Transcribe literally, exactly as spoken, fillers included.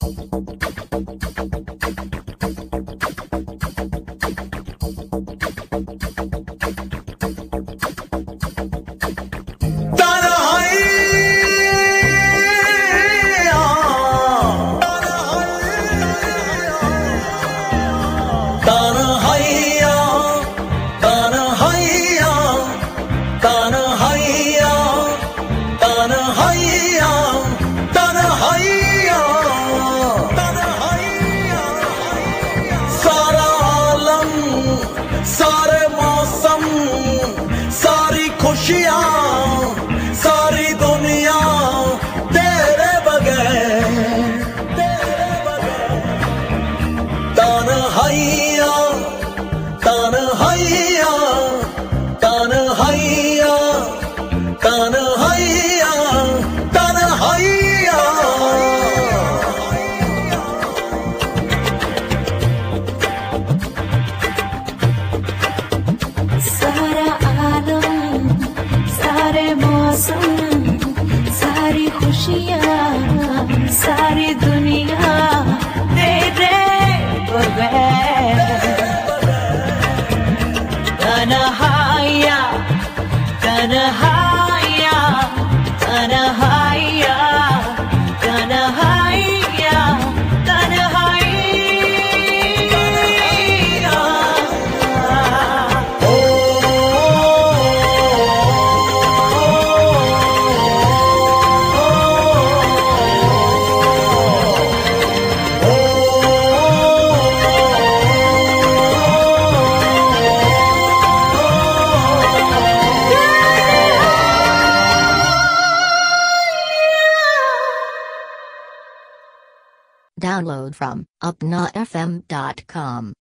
सारे मौसम सारी खुशियां सारी दुनिया तेरे बगैर तेरे बगैर तन्हाइया तन्हाइया तन्हाइया तन्हाइया तन्हाइया सारा आलम सारे मौसम सारी खुशियाँ सारी दुनिया तेरे बगैर तन्हाइया तन्हाइया तन्हाइया तन्हाइया Download from upnotfm dot com.